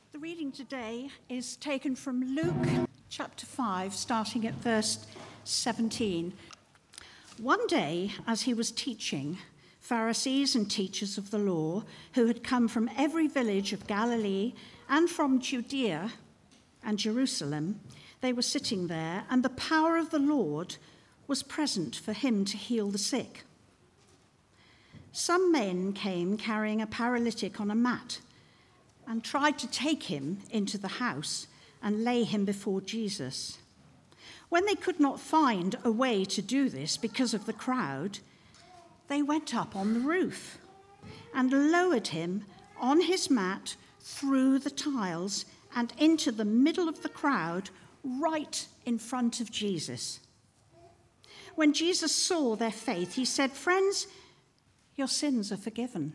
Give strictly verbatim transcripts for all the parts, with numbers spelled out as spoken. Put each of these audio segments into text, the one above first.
The reading today is taken from Luke chapter five, starting at verse seventeen. One day, as he was teaching, Pharisees and teachers of the law, who had come from every village of Galilee and from Judea and Jerusalem, they were sitting there, and the power of the Lord was present for him to heal the sick. Some men came carrying a paralytic on a mat and tried to take him into the house and lay him before Jesus. When they could not find a way to do this because of the crowd, they went up on the roof and lowered him on his mat through the tiles and into the middle of the crowd, right in front of Jesus. When Jesus saw their faith, he said, "Friends, your sins are forgiven."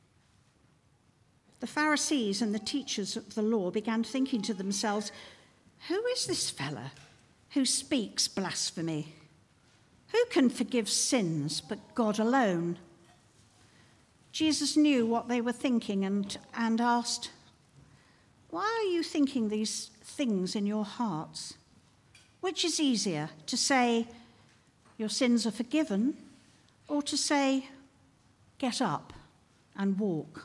The Pharisees and the teachers of the law began thinking to themselves, "Who is this fella who speaks blasphemy? Who can forgive sins but God alone?" Jesus knew what they were thinking and, and asked, "Why are you thinking these things in your hearts? Which is easier, to say, 'Your sins are forgiven,' or to say, 'Get up and walk'?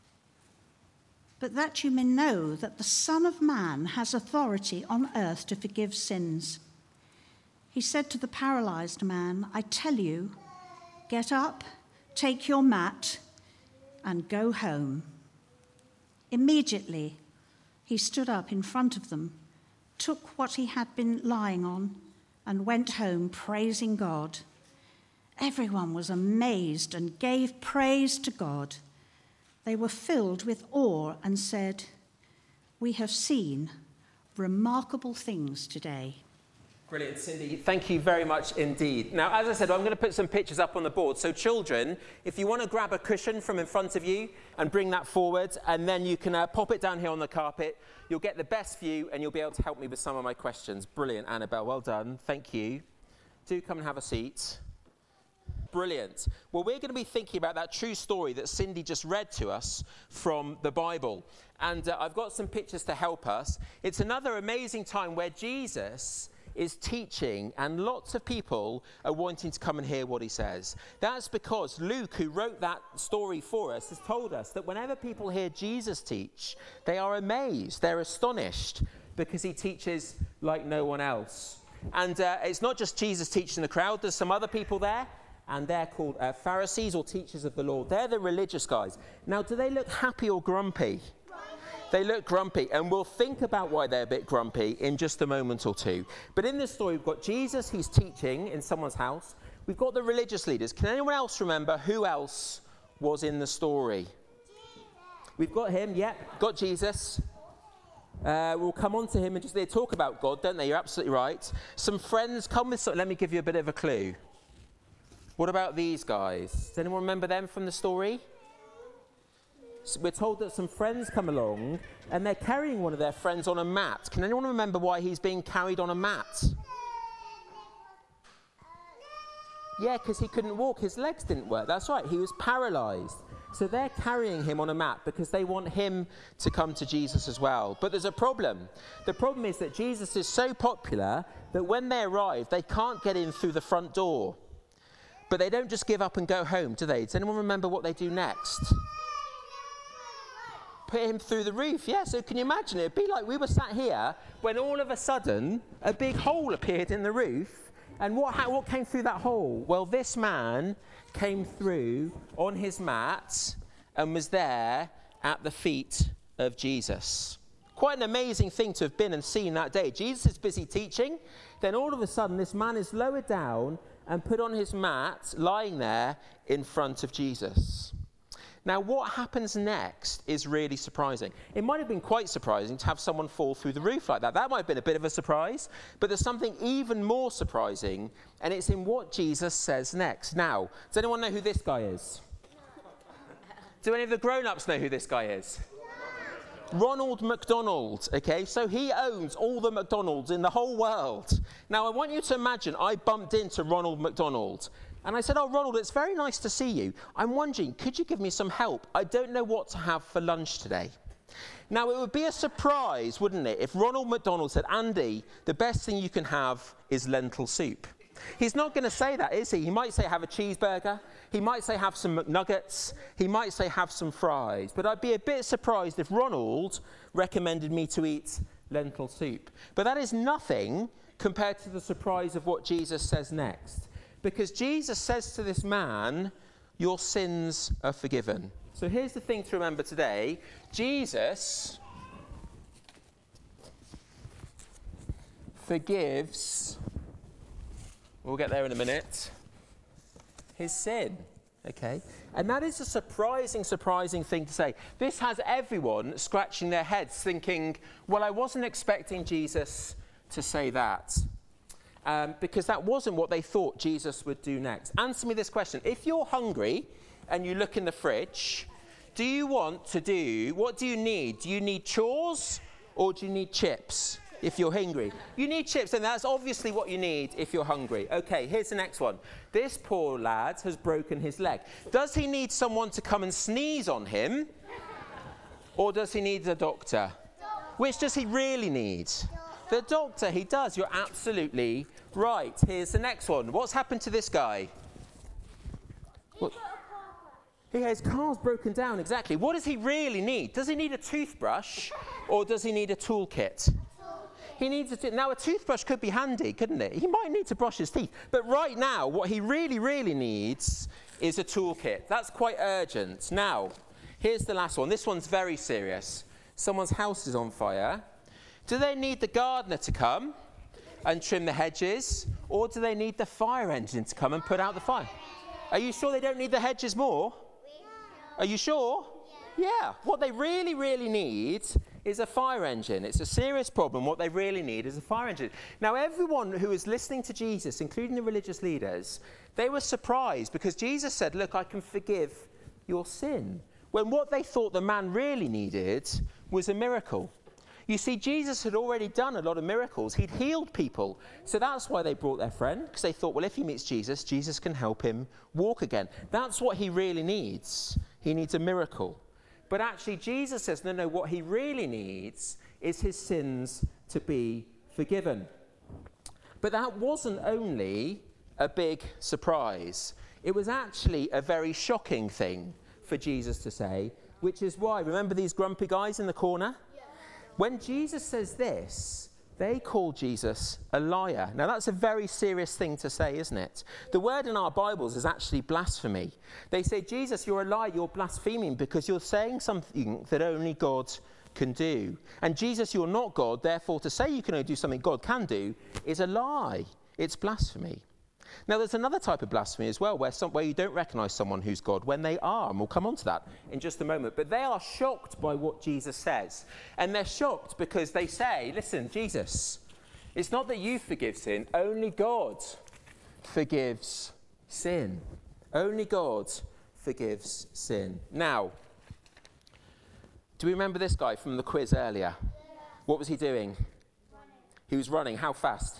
But that you may know that the Son of Man has authority on earth to forgive sins." He said to the paralyzed man, "I tell you, get up, take your mat, and go home." Immediately, he stood up in front of them, took what he had been lying on, and went home praising God. Everyone was amazed and gave praise to God. They were filled with awe and said, "We have seen remarkable things today." Brilliant, Cindy. Thank you very much indeed. Now, as I said, I'm going to put some pictures up on the board. So children, if you want to grab a cushion from in front of you and bring that forward, and then you can uh, pop it down here on the carpet, you'll get the best view and you'll be able to help me with some of my questions. Brilliant, Annabelle. Well done. Thank you. Do come and have a seat. Brilliant. Well, we're going to be thinking about that true story that Cindy just read to us from the Bible. And uh, I've got some pictures to help us. It's another amazing time where Jesus is teaching and lots of people are wanting to come and hear what he says. That's because Luke, who wrote that story for us, has told us that whenever people hear Jesus teach, they are amazed, they're astonished, because he teaches like no one else. And uh, it's not just Jesus teaching the crowd, there's some other people there, and they're called uh, Pharisees or teachers of the law. They're the religious guys. Now, do they look happy or grumpy? They look grumpy, and we'll think about why they're a bit grumpy in just a moment or two. But in this story, we've got Jesus, he's teaching in someone's house. We've got the religious leaders. Can anyone else remember who else was in the story? We've got him, yeah, got Jesus. Uh, we'll come on to him and just they talk about God, don't they? You're absolutely right. Some friends come with, let me give you a bit of a clue. What about these guys? Does anyone remember them from the story? So we're told that some friends come along and they're carrying one of their friends on a mat. Can anyone remember why he's being carried on a mat? Yeah, because he couldn't walk. His legs didn't work. That's right. He was paralyzed. So they're carrying him on a mat because they want him to come to Jesus as well. But there's a problem. The problem is that Jesus is so popular that when they arrive, they can't get in through the front door. But they don't just give up and go home, do they? Does anyone remember what they do next? Put him through the roof. Yeah, so can you imagine it? It'd be like we were sat here when all of a sudden a big hole appeared in the roof. And what, what came through that hole? Well, this man came through on his mat and was there at the feet of Jesus. Quite an amazing thing to have been and seen that day. Jesus is busy teaching. Then all of a sudden, this man is lowered down and put on his mat, lying there in front of Jesus. Now, what happens next is really surprising. It might have been quite surprising to have someone fall through the roof like that. That might have been a bit of a surprise. But there's something even more surprising, and it's in what Jesus says next. Now, does anyone know who this guy is? Do any of the grown-ups know who this guy is? Ronald McDonald, okay? So he owns all the McDonald's in the whole world. Now, I want you to imagine I bumped into Ronald McDonald. And I said, "Oh, Ronald, it's very nice to see you. I'm wondering, could you give me some help? I don't know what to have for lunch today." Now, it would be a surprise, wouldn't it, if Ronald McDonald said, Andy, the best thing you can have is lentil soup. He's not going to say that, is he? He might say have a cheeseburger. He might say have some McNuggets. He might say have some fries. But I'd be a bit surprised if Ronald recommended me to eat lentil soup. But that is nothing compared to the surprise of what Jesus says next. Because Jesus says to this man, your sins are forgiven. So here's the thing to remember today. Jesus forgives, we'll get there in a minute, his sin. Okay? And that is a surprising, surprising thing to say. This has everyone scratching their heads thinking, well, I wasn't expecting Jesus to say that. Um, because that wasn't what they thought Jesus would do next. Answer me this question. If you're hungry and you look in the fridge, do you want to do, what do you need? Do you need chores or do you need chips if you're hungry? You need chips, and that's obviously what you need if you're hungry. Okay, here's the next one. This poor lad has broken his leg. Does he need someone to come and sneeze on him? Or does he need a doctor? Which does he really need? The doctor, he does. You're absolutely right. Here's the next one. What's happened to this guy? What? He, his car's broken down, exactly. What does he really need? Does he need a toothbrush or does he need a toolkit? He needs a now a toothbrush could be handy, couldn't it? He might need to brush his teeth. But right now, what he really, really needs is a toolkit. That's quite urgent. Now, here's the last one. This one's very serious. Someone's house is on fire. Do they need the gardener to come and trim the hedges, or do they need the fire engine to come and put out the fire? Are you sure they don't need the hedges more? Are you sure? Yeah. Yeah. What they really, really need is a fire engine. It's a serious problem. What they really need is a fire engine. Now, everyone who is listening to Jesus, including the religious leaders, they were surprised because Jesus said, look, I can forgive your sin. When what they thought the man really needed was a miracle. You see, Jesus had already done a lot of miracles. He'd healed people. So that's why they brought their friend, because they thought, well, if he meets Jesus, Jesus can help him walk again. That's what he really needs. He needs a miracle. But actually, Jesus says, no, no, what he really needs is his sins to be forgiven. But that wasn't only a big surprise. It was actually a very shocking thing for Jesus to say, which is why, remember these grumpy guys in the corner? When Jesus says this, they call Jesus a liar. Now, that's a very serious thing to say, isn't it? The word in our Bibles is actually blasphemy. They say, Jesus, you're a liar, you're blaspheming because you're saying something that only God can do. And Jesus, you're not God, therefore to say you can only do something God can do is a lie. It's blasphemy. Now, there's another type of blasphemy as well, where, some, where you don't recognize someone who's God when they are, and we'll come on to that in just a moment. But they are shocked by what Jesus says. And they're shocked because they say, listen, Jesus, it's not that you forgive sin, only God forgives sin. Only God forgives sin. Now, do we remember this guy from the quiz earlier? Yeah. What was he doing? Running. He was running. How fast?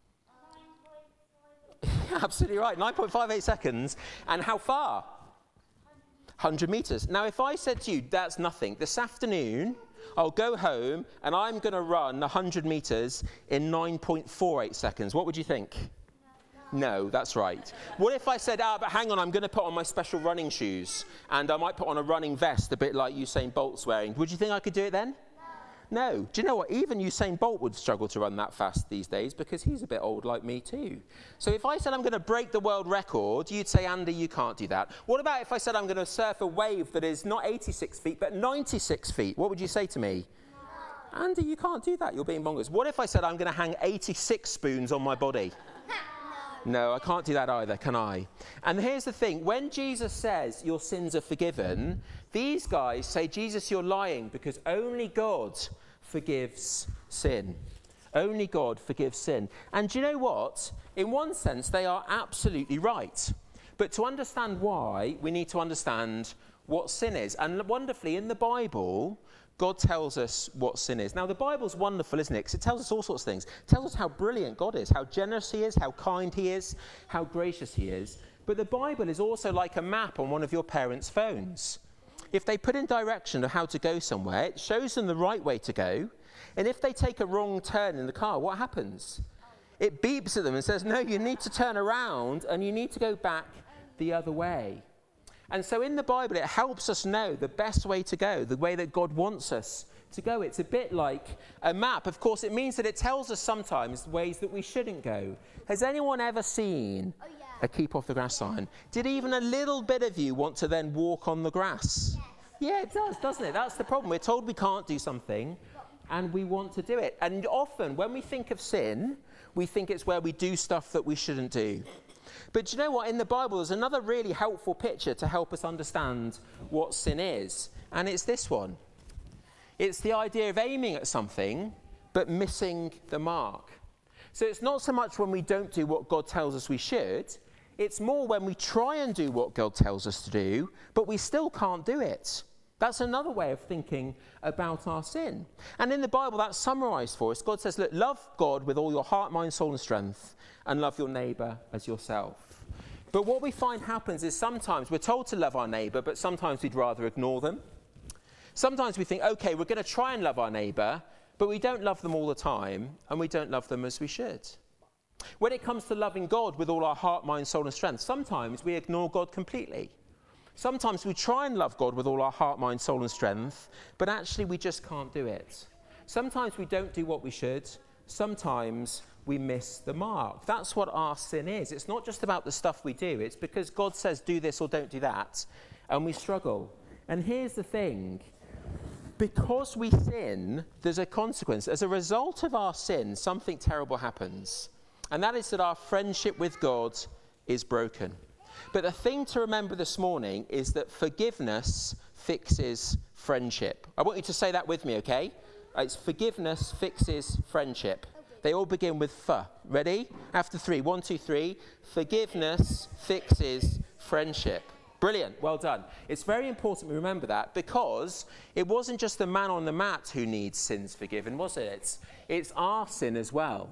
Absolutely right, nine point five eight seconds. And how far? one hundred metres. Now, if I said to you, that's nothing, this afternoon, I'll go home and I'm going to run one hundred metres in nine point four eight seconds. What would you think? No, that's right. What if I said, ah, but hang on, I'm going to put on my special running shoes and I might put on a running vest, a bit like Usain Bolt's wearing. Would you think I could do it then? No. Do you know what? Even Usain Bolt would struggle to run that fast these days because he's a bit old like me too. So if I said I'm going to break the world record, you'd say, Andy, you can't do that. What about if I said I'm going to surf a wave that is not eighty-six feet but ninety-six feet? What would you say to me? No. Andy, you can't do that. You're being bonkers. What if I said I'm going to hang eighty-six spoons on my body? No, I can't do that either, can I? And here's the thing. When Jesus says your sins are forgiven, these guys say, Jesus, you're lying because only God forgives sin. Only God forgives sin. And do you know what? In one sense, they are absolutely right. But to understand why, we need to understand what sin is. And wonderfully, in the Bible, God tells us what sin is. Now, the Bible's wonderful, isn't it? Because it tells us all sorts of things. It tells us how brilliant God is, how generous he is, how kind he is, how gracious he is. But the Bible is also like a map on one of your parents' phones. if they put in direction of how to go somewhere, it shows them the right way to go. And if they take a wrong turn in the car, what happens? It beeps at them and says, no, you need to turn around and you need to go back the other way. And so in the Bible, it helps us know the best way to go, the way that God wants us to go. It's a bit like a map. Of course, it means that it tells us sometimes ways that we shouldn't go. Has anyone ever seen oh, yeah. a keep off the grass sign? Did even a little bit of you want to then walk on the grass? Yes. Yeah, it does, doesn't it? That's the problem. We're told we can't do something and we want to do it. And often when we think of sin, we think it's where we do stuff that we shouldn't do. But do you know what? In the Bible, there's another really helpful picture to help us understand what sin is. And it's this one. It's the idea of aiming at something, but missing the mark. So it's not so much when we don't do what God tells us we should. It's more when we try and do what God tells us to do, but we still can't do it. That's another way of thinking about our sin. And in the Bible, that's summarized for us. God says, look, love God with all your heart, mind, soul, and strength, and love your neighbor as yourself. But what we find happens is sometimes we're told to love our neighbor, but sometimes we'd rather ignore them. Sometimes we think, okay, we're going to try and love our neighbor, but we don't love them all the time, and we don't love them as we should. When it comes to loving God with all our heart, mind, soul, and strength, sometimes we ignore God completely. Sometimes we try and love God with all our heart, mind, soul, and strength, but actually we just can't do it. Sometimes we don't do what we should. Sometimes we miss the mark. That's what our sin is. It's not just about the stuff we do. It's because God says do this or don't do that, and we struggle. And here's the thing. Because we sin, there's a consequence. As a result of our sin, something terrible happens. And that is that our friendship with God is broken. But the thing to remember this morning is that forgiveness fixes friendship. I want you to say that with me, okay? It's forgiveness fixes friendship. They all begin with F. Ready? After three. One, two, three. Forgiveness fixes friendship. Brilliant. Well done. It's very important we remember that, because it wasn't just the man on the mat who needs sins forgiven, was it? It's, it's our sin as well.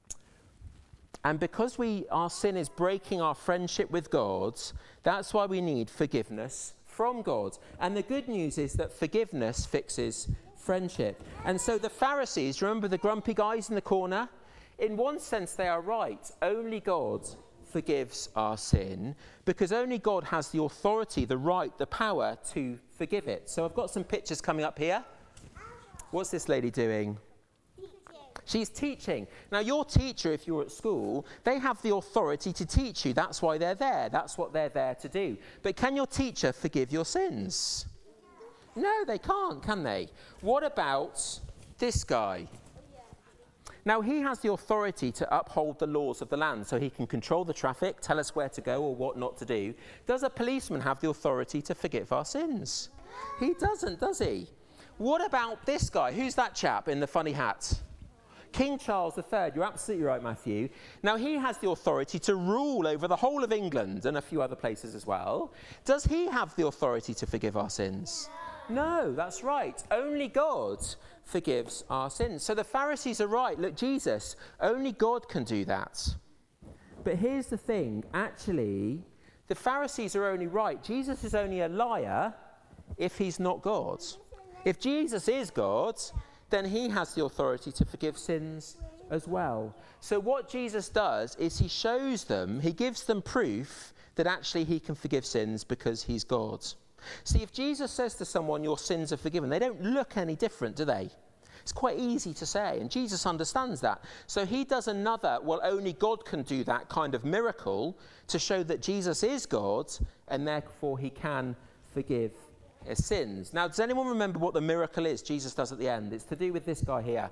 And because we, our sin is breaking our friendship with God, that's why we need forgiveness from God. And the good news is that forgiveness fixes friendship. And so the Pharisees, remember the grumpy guys in the corner? In one sense, they are right. Only God forgives our sin, because only God has the authority, the right, the power to forgive it. So I've got some pictures coming up here. What's this lady doing? She's teaching. Now, your teacher, if you're at school, they have the authority to teach you. That's why they're there. That's what they're there to do. But can your teacher forgive your sins? No, they can't, can they? What about this guy? Now, he has the authority to uphold the laws of the land, so he can control the traffic, tell us where to go or what not to do. Does a policeman have the authority to forgive our sins? He doesn't, does he? What about this guy? Who's that chap in the funny hat? King Charles the Third, you're absolutely right, Matthew. Now, he has the authority to rule over the whole of England and a few other places as well. Does he have the authority to forgive our sins? No, that's right. Only God forgives our sins. So the Pharisees are right. Look, Jesus, only God can do that. But here's the thing. Actually, the Pharisees are only right. Jesus is only a liar if he's not God. If Jesus is God, then he has the authority to forgive sins as well. So what Jesus does is he shows them, he gives them proof that actually he can forgive sins because he's God. See, if Jesus says to someone, your sins are forgiven, they don't look any different, do they? It's quite easy to say, and Jesus understands that. So he does another, well, only God can do that kind of miracle to show that Jesus is God, and therefore he can forgive his sins. Now, does anyone remember what the miracle is Jesus does at the end? It's to do with this guy here.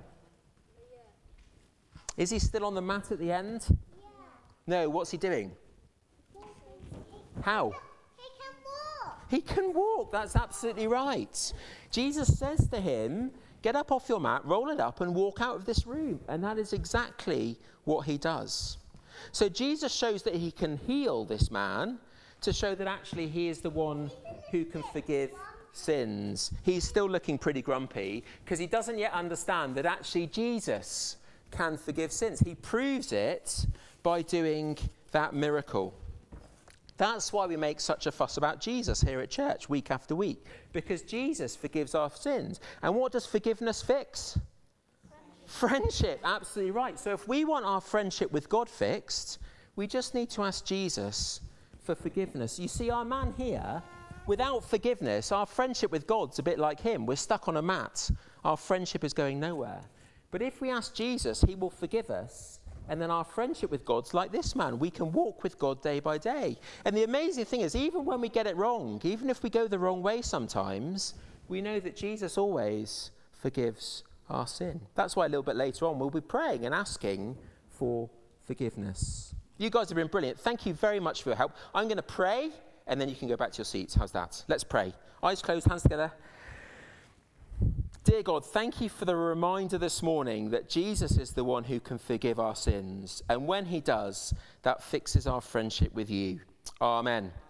Yeah. Is he still on the mat at the end? Yeah. No, what's he doing? How? He can walk. He can walk, that's absolutely right. Jesus says to him, get up off your mat, roll it up, and walk out of this room. And that is exactly what he does. So Jesus shows that he can heal this man, to show that actually he is the one who can forgive sins. He's still looking pretty grumpy because he doesn't yet understand that actually Jesus can forgive sins. He proves it by doing that miracle. That's why we make such a fuss about Jesus here at church week after week, because Jesus forgives our sins. And what does forgiveness fix? Friendship. Friendship, absolutely right. So if we want our friendship with God fixed, we just need to ask Jesus for forgiveness. You see, our man here, without forgiveness, our friendship with God's a bit like him. We're stuck on a mat. Our friendship is going nowhere. But if we ask Jesus, he will forgive us. And then our friendship with God's like this man. We can walk with God day by day. And the amazing thing is, even when we get it wrong, even if we go the wrong way sometimes, we know that Jesus always forgives our sin. That's why a little bit later on we'll be praying and asking for forgiveness. You guys have been brilliant. Thank you very much for your help. I'm going to pray, and then you can go back to your seats. How's that? Let's pray. Eyes closed, hands together. Dear God, thank you for the reminder this morning that Jesus is the one who can forgive our sins. And when he does, that fixes our friendship with you. Amen.